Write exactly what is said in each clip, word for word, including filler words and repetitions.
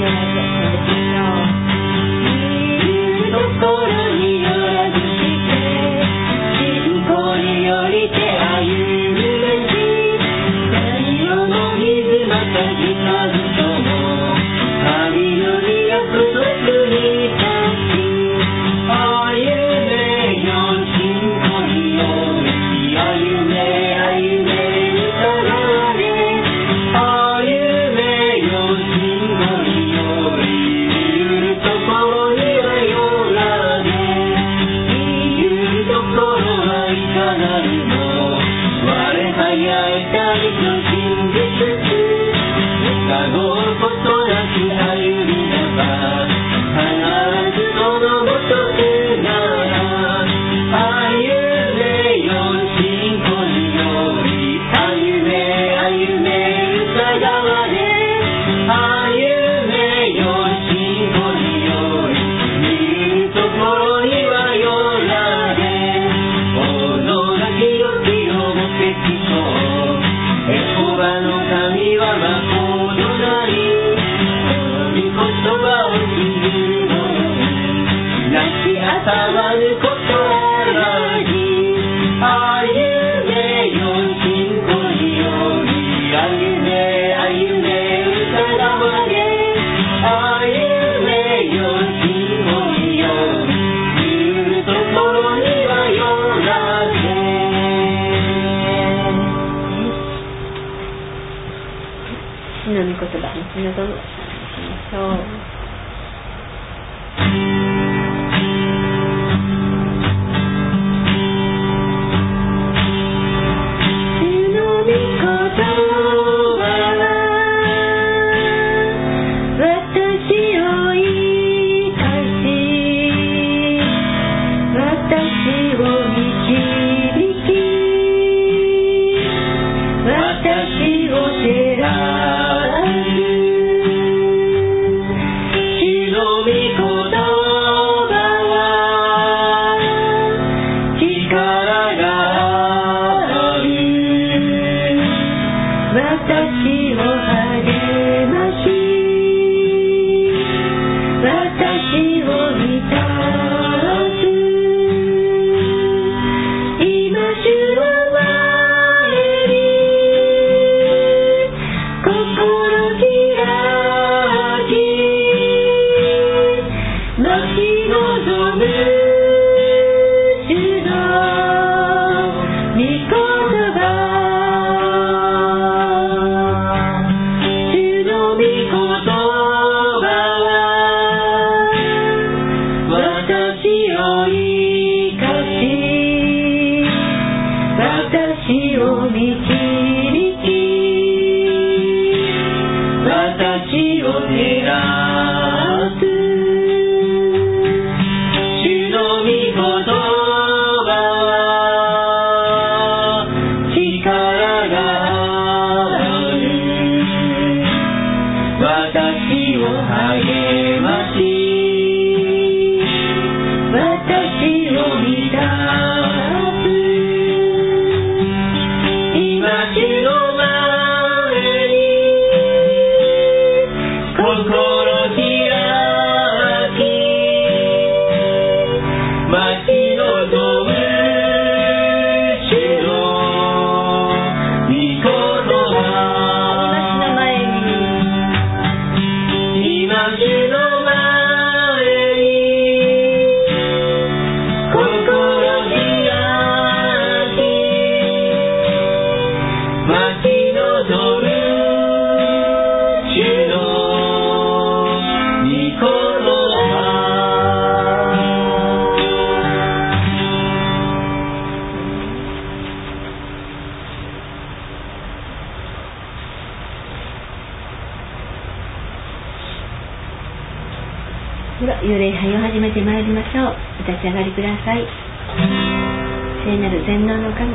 では幽霊拝を始めてまいりましょう。お立ち上がりください。聖なる全能の神、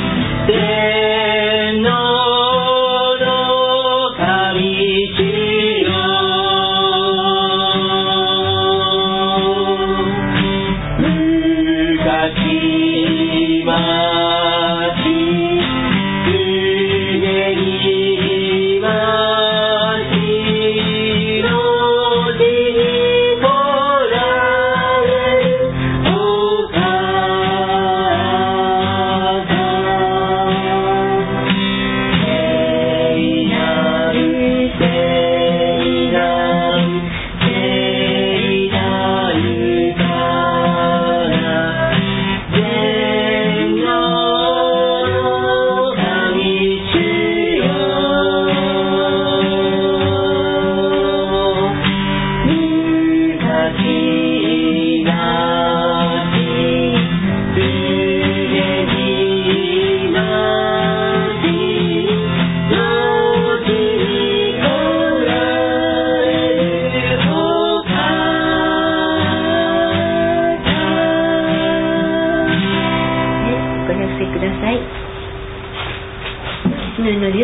天皇の神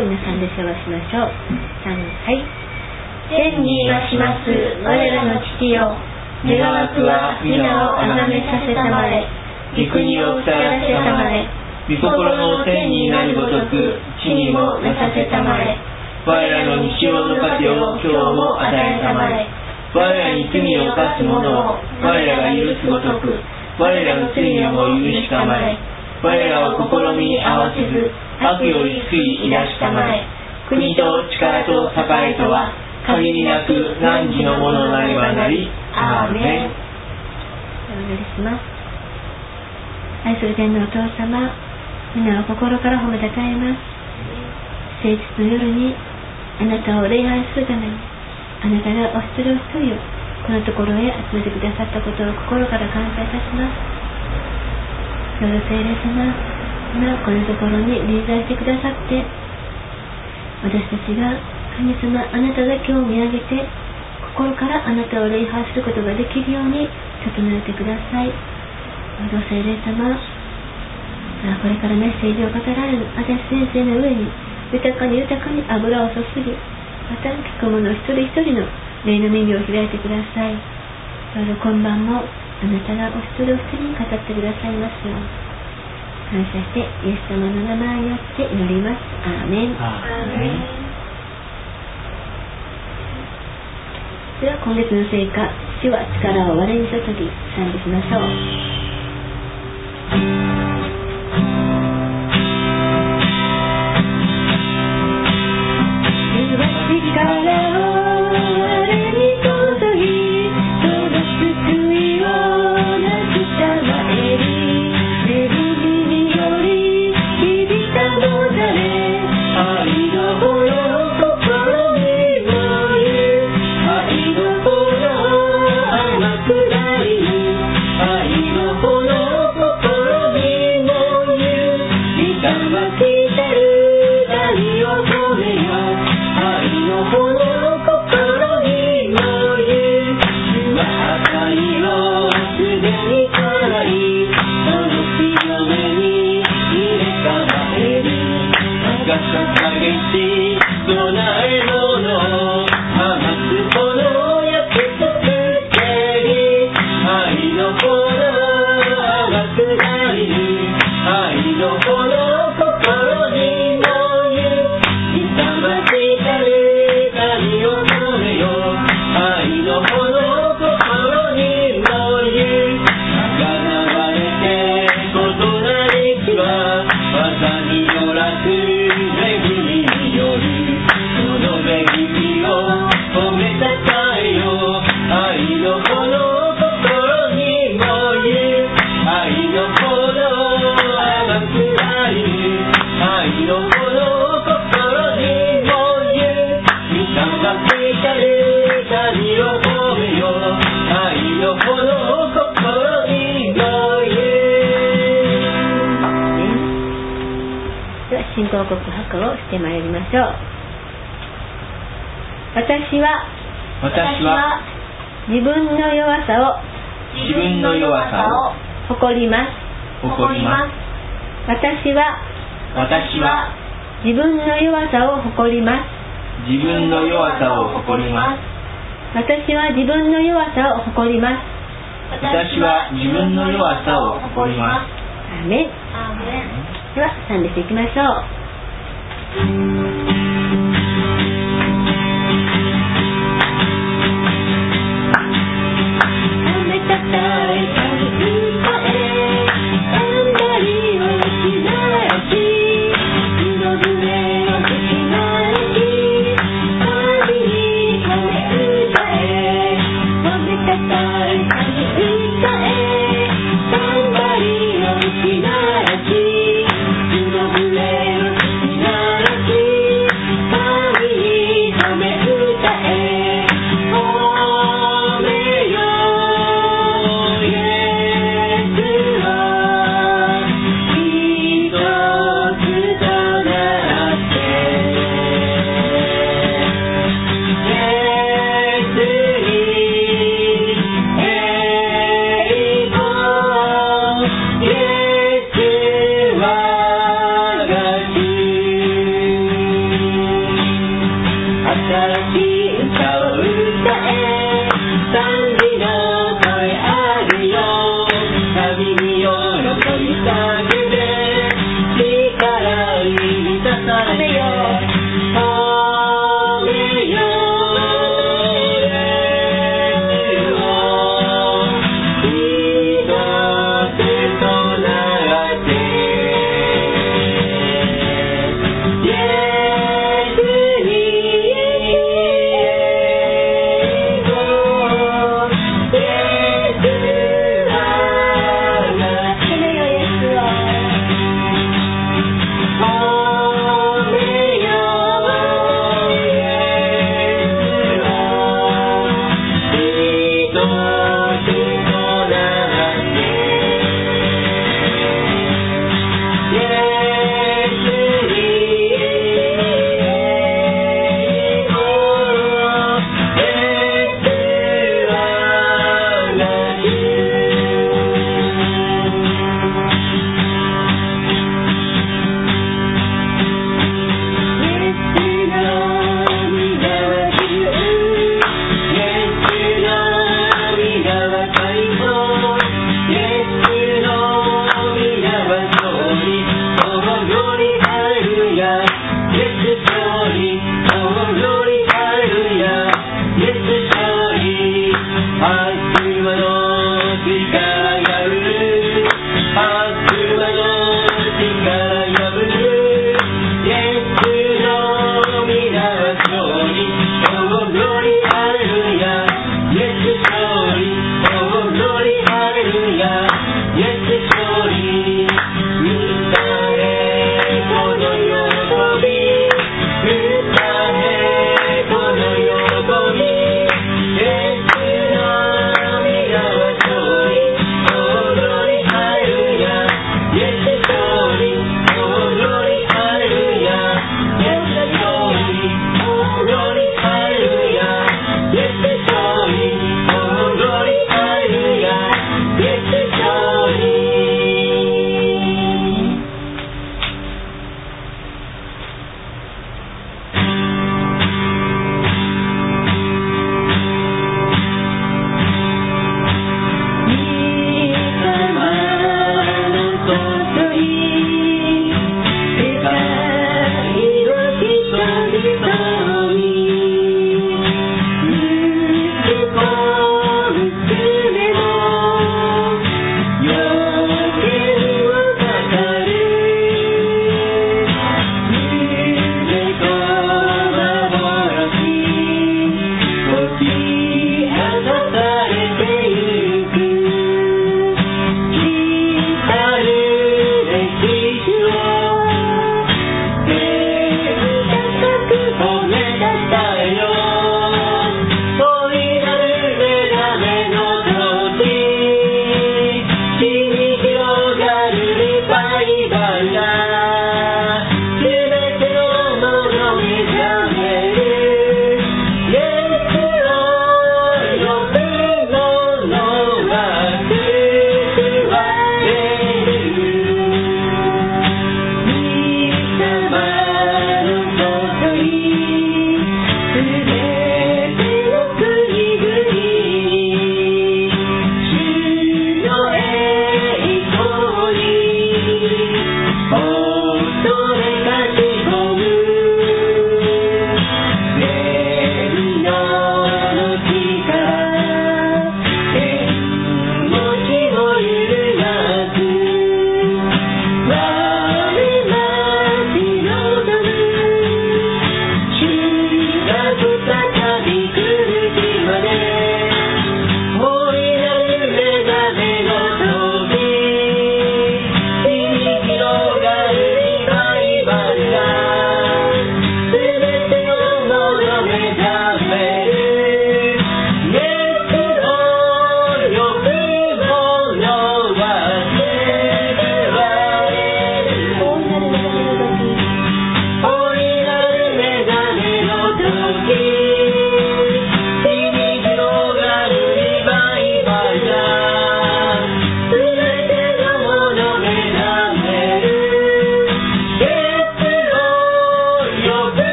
を皆さんで唱和しましょう。さん、はい。 天にいらします我らの父よ、願わくは皆をあがめさせたまえ、御国を下らせたまえ、御心の天になるごとく地にもなさせたまえ。我らの日曜の糧を今日も与えたまえ。我らに罪を犯す者を我らが許すごとく我らの罪をも許したまえ。我らを試みに合わせず悪より救いいらしたまえ。国と力と栄とは限りなく汝のものなればなり。アーメン。 お祈りします。愛する天のお父様、皆を心から褒めたたえます。聖日の夜にあなたを礼拝するために、あなたがお一人お一人をこのところへ集めてくださったことを心から感謝いたします。どうぞ聖霊様、今このところに臨在してくださって、私たちが神様、あなただけを見上げて心からあなたを礼拝することができるように整えてください。どうぞ聖霊様、これからメッセージを語られる私先生の上に豊かに豊かに油を注ぎ、また聞く者一人一人の霊の耳を開いてください。どうぞ今晩もあなたがお一人お一人に語ってくださいますよう感謝してイエス様の名前によって祈ります。アーメン。 アーメン。 では今月の聖歌、主は力を我に注ぎ、賛美しましょう。信仰告白をしてまいりましょう。私は私は自分の弱さを自分の弱さを誇ります誇ります。 私は私は自分の弱さを誇ります自分の弱さを誇ります。 私は自分の弱さを誇ります。 私は自分の弱さを誇ります。 アーメン。では賛美していきましょう。 「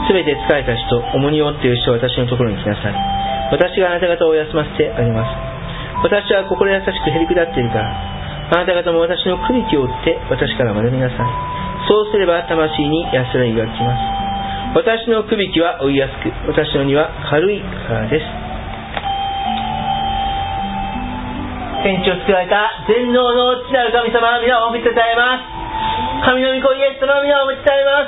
すべて疲れた人、重荷を負っている人は私のところに来なさい。私があなた方を休ませてあげます。私は心優しくへりくだっているから、あなた方も私のくびきを追って私から学びなさい。そうすれば魂に安らぎが来ます。私のくびきは追いやすく、私の荷は軽いからです。天地を作られた全能の父なる神様、皆を褒めてたえます。神の御子イエス様、皆を褒めてたえます。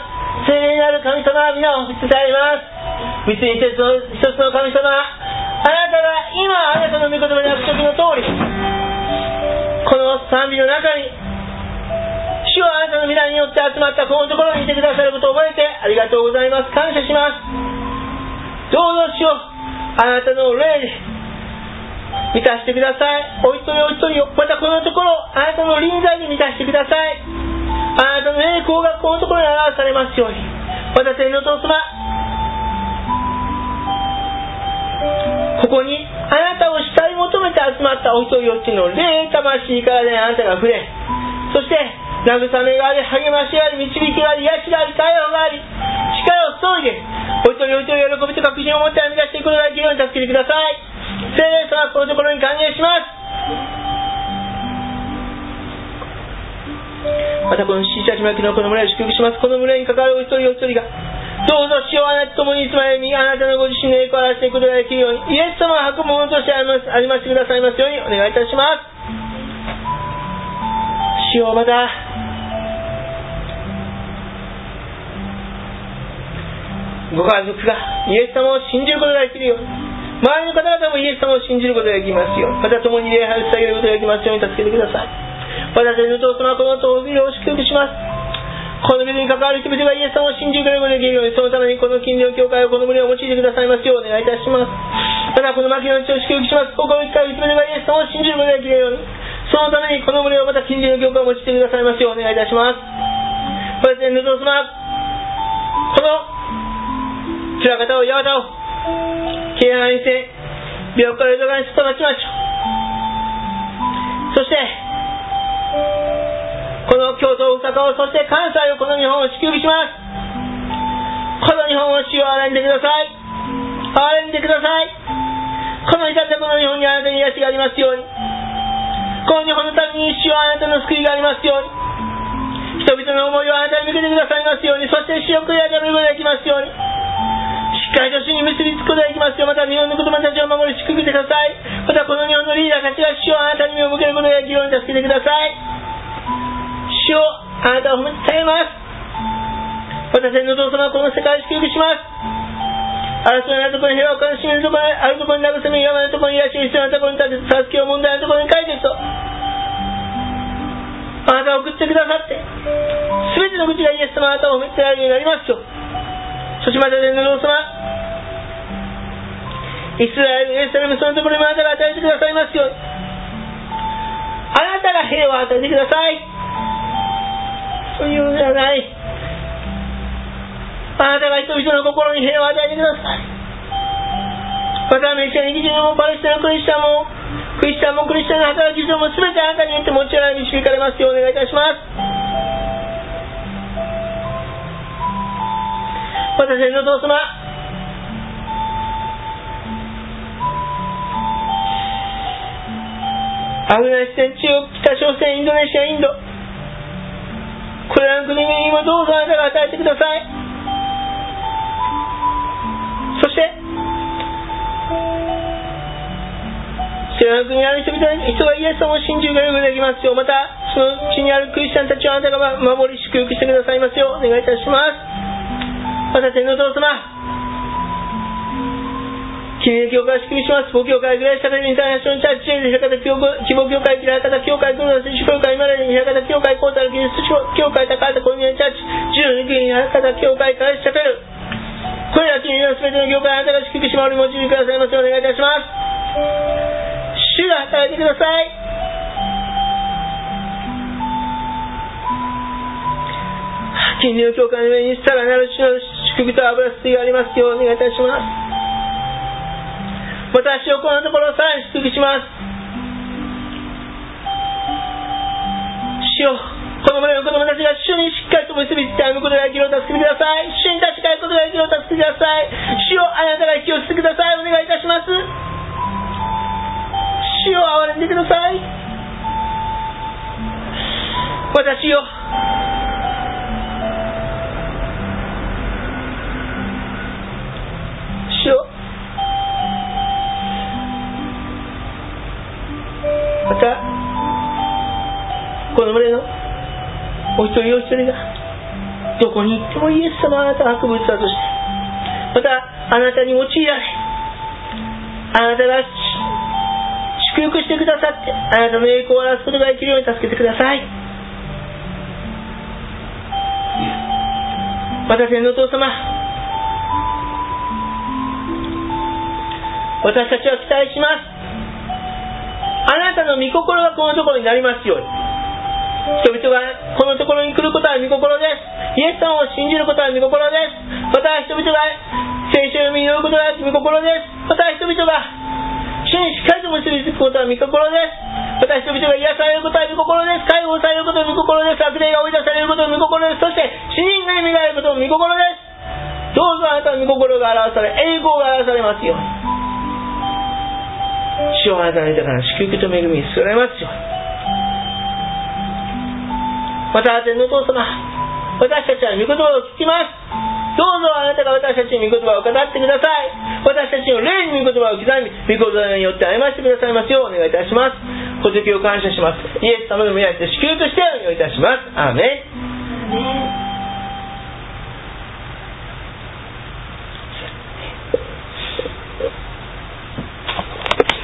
聖霊なる神様、皆を褒めてたえます。三つに一つの一つの神様、あなたが今あなたの御言葉の約束の通り、この賛美の中に主はあなたの皆によって集まったこのところにいてくださることを覚えてありがとうございます。感謝します。どうぞ主をあなたの霊で満たしてください。お一人お一人を、またこのところあなたの臨在に満たしてください。あなたの栄光がこのところに表されますように。また天の父様、ここにあなたを慕い求めて集まったお一人お一人の霊魂からであなたが触れ、そして慰めがあり、励ましがあり、導きがあり、癒しがあり、解放があり、力を注いでお一人お一人喜びと確信を持って編み出していくことができるように助けてください。聖霊様、このところに歓迎します。またこのシーシャ島木のこの村を祝福します。この村に関わるお一人お一人がどうぞ主をあなたと共にいつまでにあなたのご自身の栄光を表していくことができるように、イエス様を運ぶものとしてありましてくださいますようにお願いいたします。主をまたご家族がイエス様を信じることができるように、周りの方々もイエス様を信じることができますように、また共に礼拝を捧げることができますように助けてください。私の父様はこの後ビルを祝福します。このビルに関わる人々がイエス様を信じることができるように、そのためにこの近隣の教会をこの村を用いてくださいますようお願いいたします。またこの牧の地を祝福します。ここに来た人々がイエス様を信じることができるように、そのためにこの村をまた近隣の教会を用いてくださいますようお願いいたします。私の父様、この辛方を八幡を敬愛にして病から豊かに務まちましょう。そしてこの京都、大阪を、そして関西を、この日本を祝福します。この日本を主を憐れんでください。憐れんでください。この至ったこの日本にあなたに癒しがありますように、この日本のために主はあなたの救いがありますように、人々の思いをあなたに向けてくださいますように、そして主を悔い改めることができますように、しっかりと主に結びつくことができますよう、また日本の子供たちを守り祝福してください。またこの日本のリーダーたちが主をあなたに目を向けることができるように助けてください。主をあなたを褒めてたえます。私の父様はこの世界を祝福します。争いのあるところに平和を悲しみのところにあるところに慰め、山のところに癒し、必要なところに立て、助けを問題のところに解決をあなたを送ってくださって、全ての口がイエス様あなたを褒めてられるようになりますよ。そしてまた天の父様、イスラエル、エルサレム、そのところにもあなたが与えてくださいますように、あなたが平和を与えてください。そういうのではない、あなたが人々の心に平和を与えてください。またアメリカに基準もパレスチナのクリスチャンもクリスチャンもクリスチャンの働き人も全てあなたによって持ち上げ導かれますようお願いいたします。また天の父様、アフガニスタン、中国、北朝鮮、インドネシア、インド、これらの国々にもどうぞあなたが与えてください。そしてそれらの国にある人々人がイエス様を信じることができますよう、またその地にあるクリスチャンたちをあなたが守り祝福してくださいますようお願いいたします。また天の父様、記念教会を祝福します。母教会、グレースタベルインターナショナルチャーチ、ジェイル、平方希望教会、平方教会、群馬選手教会、今までに平方教会、コータル、キリスト教会、高畑コミュニティチャーチ、じゅうに国、平方教会、カレスチャペル、これら国のすべての教会、あなたが祝福し守り用いてくださいますようお願いいたします。主が働いてください。近隣の教会の上にさらなる主の祝福と油注ぎがありますようお願いいたします。私をこのところをさらに祝福します。主よ、 この村の子供たちが主にしっかりと結びついて歩むことができるよう助けてください。主に立ち返ることができるよう助けてください。主をあなたが引き寄せてください。お願いいたします。主を憐れんでください。私よ、主よ、またこの村のお一人お一人がどこに行ってもイエス様はあなたが博物だとして、またあなたに用いられ、あなたが祝福してくださって、あなたの栄光を表すことができるように助けてください。また天のお父様、私たちは期待します。あなたの御心がこのところになりますように。人々がこのところに来ることは御心です。イエス様を信じることは御心です。また人々が聖書を読み祈ることが御心です。また人々が主にしっかりと結びつくことは御心です。また人々が癒されることは御心です。解放されることは御心です。悪霊が追い出されることは御心です。そして死人が蘇ることも御心です。どうぞあなたの御心が表され、栄光が表されますように。主をあなたの豊かな祝福と恵みに救われますように。また天のお父様、私たちは御言葉を聞きます。どうぞあなたが私たちに御言葉を語ってください。私たちの霊に御言葉を刻み、御言葉によって歩ませてくださいますようお願いいたします。小時を感謝します。イエス様の皆によって祝福してお願いいたします。アーメン。